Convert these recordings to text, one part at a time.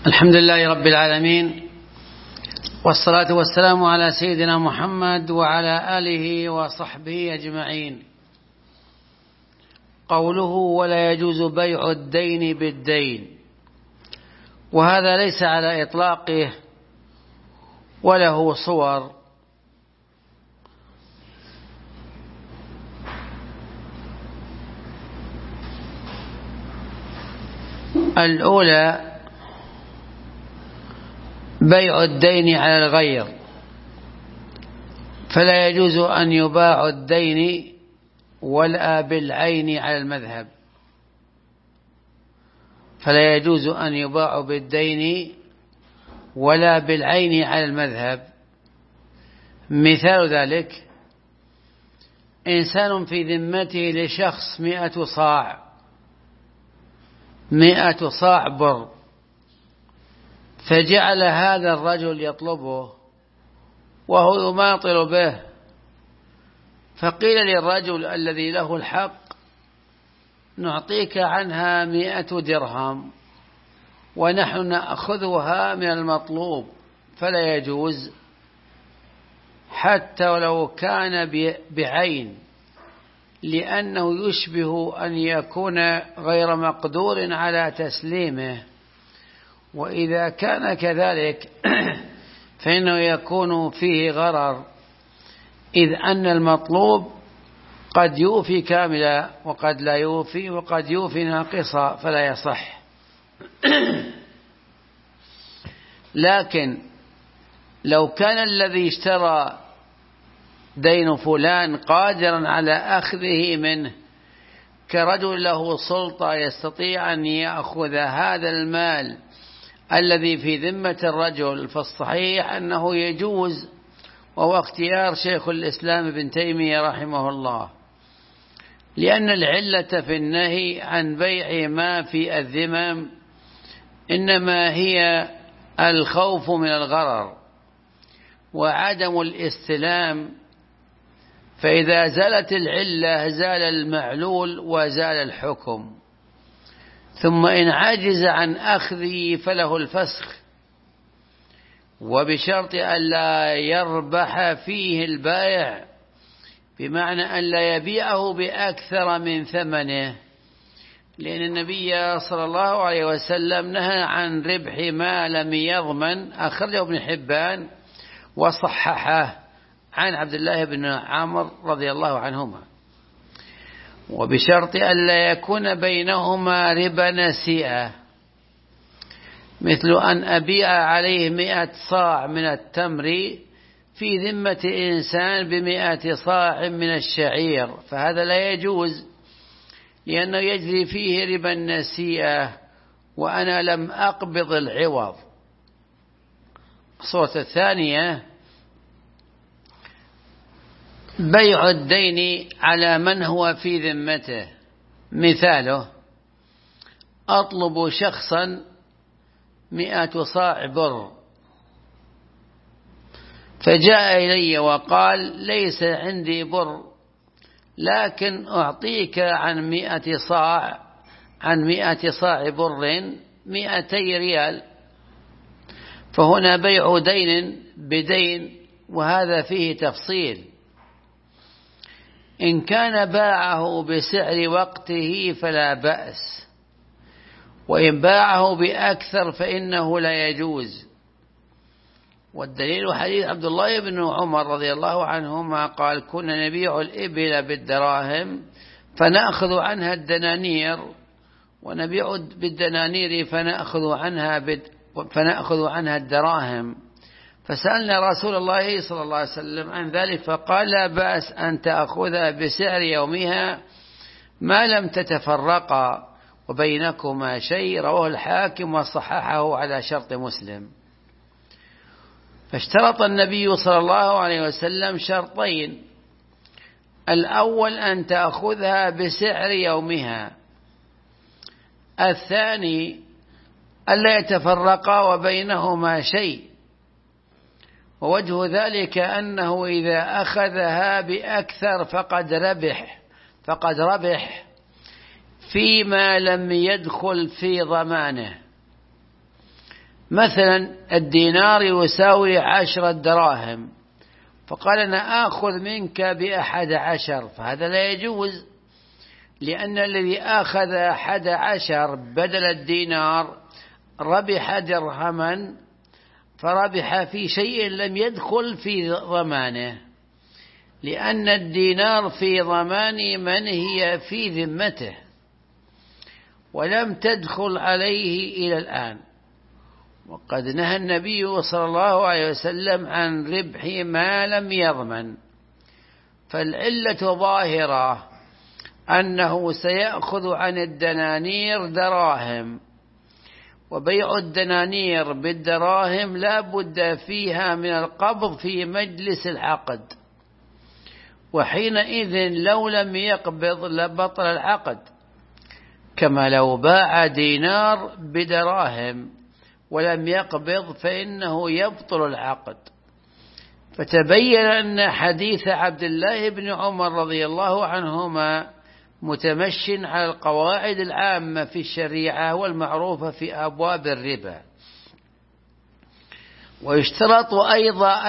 الحمد لله رب العالمين، والصلاة والسلام على سيدنا محمد وعلى آله وصحبه أجمعين. قوله ولا يجوز بيع الدين بالدين، وهذا ليس على إطلاقه وله صور. الأولى بيع الدين على الغير، فلا يجوز أن يباع الدين ولا بالعين على المذهب، فلا يجوز أن يباع بالدين ولا بالعين على المذهب. مثال ذلك: إنسان في ذمته لشخص 100 صاع بر، فجعل هذا الرجل يطلبه وهو يماطل به، فقيل للرجل الذي له الحق: نعطيك عنها 100 درهم ونحن نأخذها من المطلوب، فلا يجوز حتى ولو كان بعين، لأنه يشبه أن يكون غير مقدور على تسليمه، وإذا كان كذلك فإنه يكون فيه غرر، إذ أن المطلوب قد يوفي كاملا وقد لا يوفي، وقد يوفي ناقصا، فلا يصح. لكن لو كان الذي اشترى دين فلان قادرا على أخذه منه، كرجل له سلطة يستطيع أن يأخذ هذا المال الذي في ذمة الرجل، فالصحيح أنه يجوز، وهو اختيار شيخ الإسلام ابن تيمية رحمه الله، لأن العلة في النهي عن بيع ما في الذمم إنما هي الخوف من الغرر وعدم الاستلام، فإذا زالت العلة زال المعلول وزال الحكم. ثم إن عجز عن أخذه فله الفسخ، وبشرط ألا يربح فيه البائع، بمعنى ألا يبيعه بأكثر من ثمنه، لأن النبي صلى الله عليه وسلم نهى عن ربح ما لم يضمن، أخرجه ابن حبان وصححه عن عبد الله بن عمرو رضي الله عنهما. وبشرط ألا يكون بينهما ربا نسيئة، مثل أن أبيع عليه 100 صاع من التمر في ذمة إنسان ب100 صاع من الشعير، فهذا لا يجوز، لأنه يجري فيه ربا النسيئة وأنا لم أقبض العوض. الصورة الثانية بيع الدين على من هو في ذمته. مثاله: أطلب شخصا 100 صاع بر، فجاء إلي وقال: ليس عندي بر، لكن أعطيك عن 100 صاع بر 200 ريال، فهنا بيع دين بدين، وهذا فيه تفصيل. إن كان باعه بسعر وقته فلا بأس، وإن باعه بأكثر فإنه لا يجوز. والدليل حديث عبد الله بن عمر رضي الله عنهما قال: كنا نبيع الإبل بالدراهم فنأخذ عنها الدنانير، ونبيع بالدنانير فنأخذ عنها الدراهم، فسألنا رسول الله صلى الله عليه وسلم عن ذلك، فقال: لا بأس أن تأخذها بسعر يومها ما لم تتفرقا وبينكما شيء. رواه الحاكم وصححه على شرط مسلم. فاشترط النبي صلى الله عليه وسلم شرطين: الأول أن تأخذها بسعر يومها، الثاني ألا يتفرقا وبينهما شيء. ووجه ذلك أنه إذا أخذها بأكثر فقد ربح فيما لم يدخل في ضمانه، مثلا الدينار يساوي 10 دراهم، فقال أنا آخذ منك ب11، فهذا لا يجوز، لأن الذي أخذ 11 بدل الدينار ربح درهما، فربح في شيء لم يدخل في ضمانه، لأن الدينار في ضمان من هي في ذمته ولم تدخل عليه إلى الآن. وقد نهى النبي صلى الله عليه وسلم عن ربح ما لم يضمن، فالعلة ظاهرة أنه سيأخذ عن الدنانير دراهم، وبيع الدنانير بالدراهم لا بد فيها من القبض في مجلس العقد، وحينئذ لو لم يقبض لبطل العقد، كما لو باع دينار بدراهم ولم يقبض فإنه يبطل العقد. فتبين أن حديث عبد الله بن عمر رضي الله عنهما متمش على القواعد العامة في الشريعة والمعروفة في أبواب الربا. ويشترط أيضا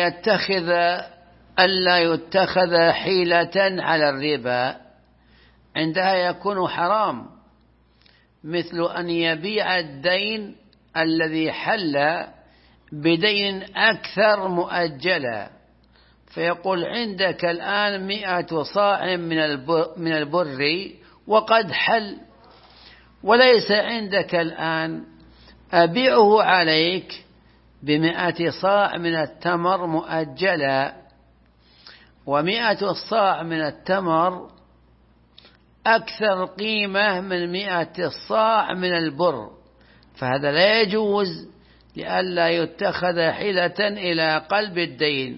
ألا يتخذ حيلة على الربا، عندها يكون حرام، مثل أن يبيع الدين الذي حل بدين أكثر مؤجلا، فيقول عندك الآن 100 صاع من البر وقد حل، وليس عندك الآن، أبيعه عليك ب100 صاع من التمر مؤجلا، و100 صاع من التمر أكثر قيمة من 100 صاع من البر، فهذا لا يجوز لئلا يتخذ حيلة إلى قلب الدين.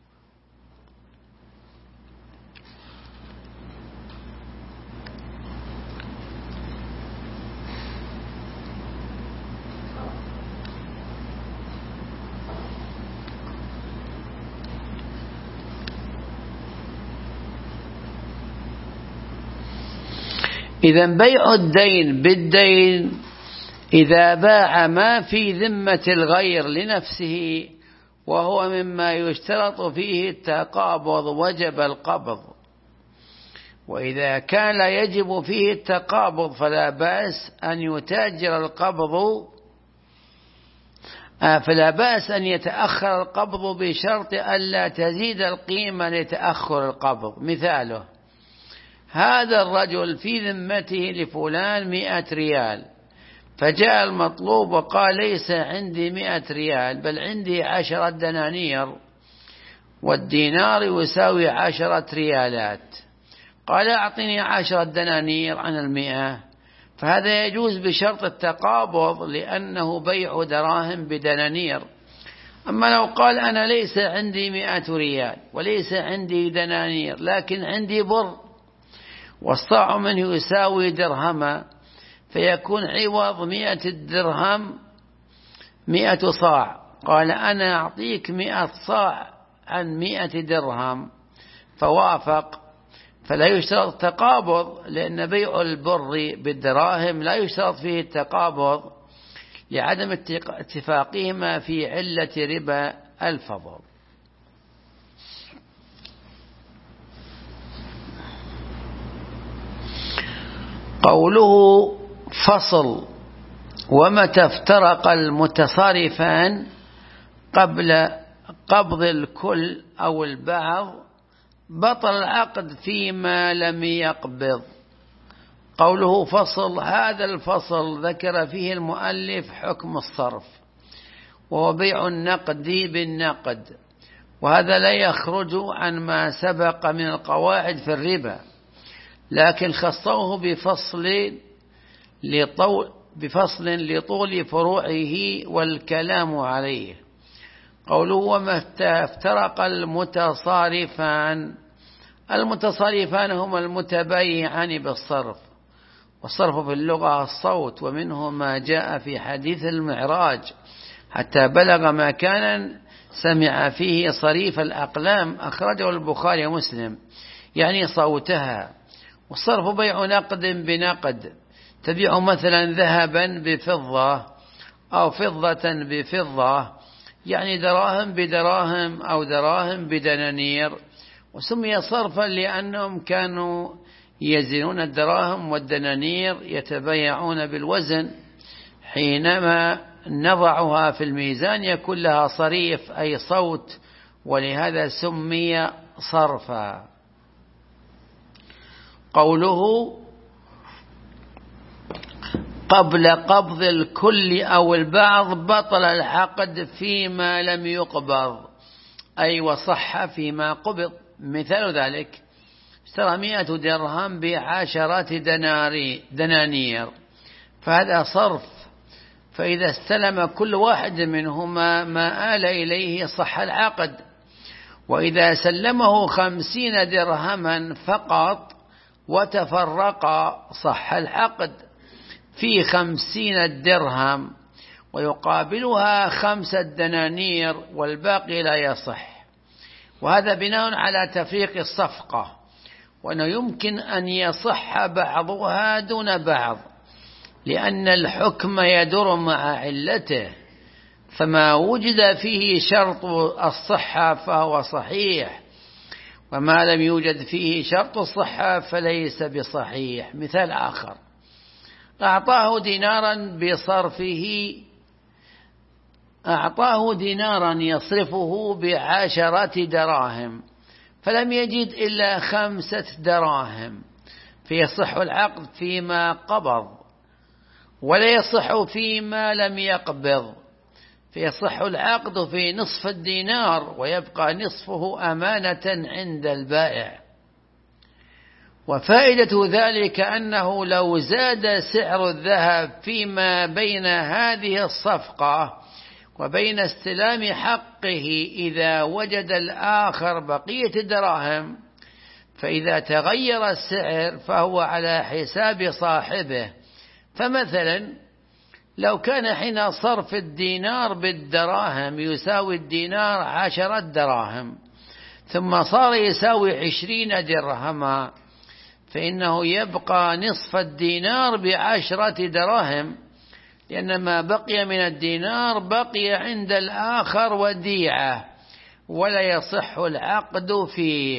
إذا بيع الدين بالدين إذا باع ما في ذمة الغير لنفسه وهو مما يشترط فيه التقابض وجب القبض، وإذا كان لا يجب فيه التقابض فلا بأس أن يتاجر القبض، فلا بأس أن يتأخر القبض بشرط ألا تزيد القيمة لتأخر القبض. مثاله: هذا الرجل في ذمته لفلان 100 ريال، فجاء المطلوب وقال ليس عندي 100 ريال بل عندي 10 دنانير، والدينار يساوي 10 ريالات، قال أعطني 10 دنانير عن 100، فهذا يجوز بشرط التقابض لأنه بيع دراهم بدنانير. أما لو قال أنا ليس عندي 100 ريال وليس عندي دنانير لكن عندي بر والصاع منه يساوي درهما، فيكون عوض 100 الدرهم 100 صاع، قال أنا أعطيك 100 صاع عن 100 درهم، فوافق، فلا يشترط التقابض، لأن بيع البر بالدراهم لا يشترط فيه التقابض لعدم اتفاقهما في علة ربا الفضل. قوله فصل: ومتى افترق المتصارفان قبل قبض الكل أو البعض بطل العقد فيما لم يقبض. قوله فصل، هذا الفصل ذكر فيه المؤلف حكم الصرف، وهو بيع النقد بالنقد، وهذا لا يخرج عن ما سبق من القواعد في الربا، لكن خصوه بفصل لطول فروعه والكلام عليه. قوله ومتى افترق المتصارفان، المتصارفان هما المتبايعان بالصرف، والصرف في اللغة الصوت، ومنه ما جاء في حديث المعراج حتى بلغ مكانا سمع فيه صريف الأقلام، أخرجه البخاري ومسلم، يعني صوتها. والصرف بيع نقد بنقد، تبيع مثلا ذهبا بفضة أو فضة بفضة، يعني دراهم بدراهم أو دراهم بدنانير. وسمي صرفا لأنهم كانوا يزنون الدراهم والدنانير يتبايعون بالوزن، حينما نضعها في الميزان يكون لها صريف أي صوت، ولهذا سمي صرفا. قوله قبل قبض الكل أو البعض بطل العقد فيما لم يقبض، أي وصح فيما قبض. مثال ذلك اشترى 100 درهم ب10 دنانير، فهذا صرف، فإذا استلم كل واحد منهما ما آل إليه صح العقد. وإذا سلمه 50 درهما فقط وتفرق صح العقد في 50 درهم، ويقابلها 5 دنانير والباقي لا يصح. وهذا بناء على تفريق الصفقة، وأنه يمكن أن يصح بعضها دون بعض، لأن الحكم يدور مع علته، فما وجد فيه شرط الصحة فهو صحيح، وما لم يوجد فيه شرط الصحة فليس بصحيح. مثال آخر، أعطاه دينارا يصرفه ب10 دراهم، فلم يجد إلا 5 دراهم، فيصح العقد فيما قبض، ولا يصح فيما لم يقبض، فيصح العقد في نصف الدينار ويبقى نصفه أمانة عند البائع. وفائدة ذلك أنه لو زاد سعر الذهب فيما بين هذه الصفقة وبين استلام حقه إذا وجد الآخر بقية الدراهم، فإذا تغير السعر فهو على حساب صاحبه. فمثلا لو كان حين صرف الدينار بالدراهم يساوي الدينار 10 دراهم، ثم صار يساوي 20 درهما، فإنه يبقى نصف الدينار ب10 دراهم، لأن ما بقي من الدينار بقي عند الآخر وديعة، ولا يصح العقد فيه.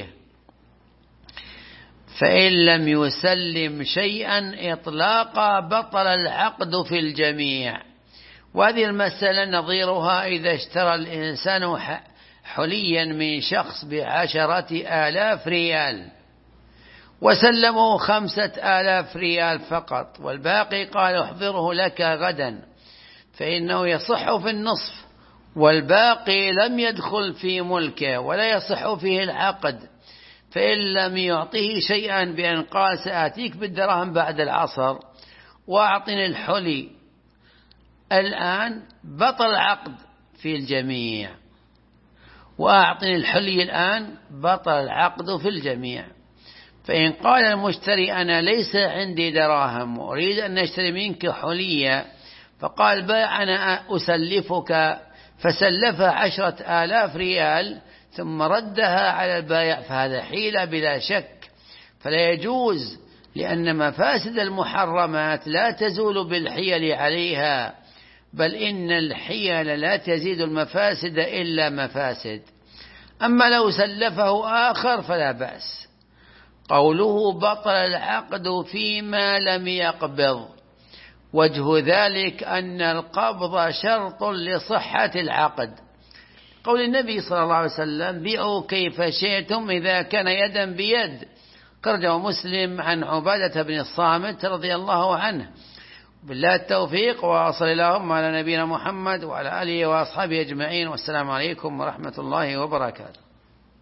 فإن لم يسلم شيئا إطلاقا بطل العقد في الجميع. وهذه المسألة نظيرها إذا اشترى الإنسان حليا من شخص ب10,000 ريال وسلمه 5,000 ريال فقط، والباقي قال احضره لك غدا، فإنه يصح في النصف، والباقي لم يدخل في ملكه ولا يصح فيه العقد. فإن لم يعطيه شيئا بأن قال سآتيك بالدراهم بعد العصر وأعطني الحلي الآن، بطل العقد في الجميع، وأعطني الحلي الآن، بطل العقد في الجميع. فإن قال المشتري أنا ليس عندي دراهم وأريد أن نشتري منك حلية، فقال بائع أنا أسلفك، فسلف 10,000 ريال ثم ردها على البائع، فهذا حيلة بلا شك، فلا يجوز، لأن مفاسد المحرمات لا تزول بالحيل عليها، بل إن الحيل لا تزيد المفاسد إلا مفاسد. أما لو سلفه آخر فلا بأس. قوله بطل العقد فيما لم يقبض، وجه ذلك أن القبض شرط لصحة العقد، قول النبي صلى الله عليه وسلم بيعوا كيف شئتم إذا كان يدا بيد، خرجه مسلم عن عبادة بن الصامت رضي الله عنه. بالله التوفيق، وصلى اللهم على نبينا محمد وعلى آله وأصحابه أجمعين، والسلام عليكم ورحمة الله وبركاته.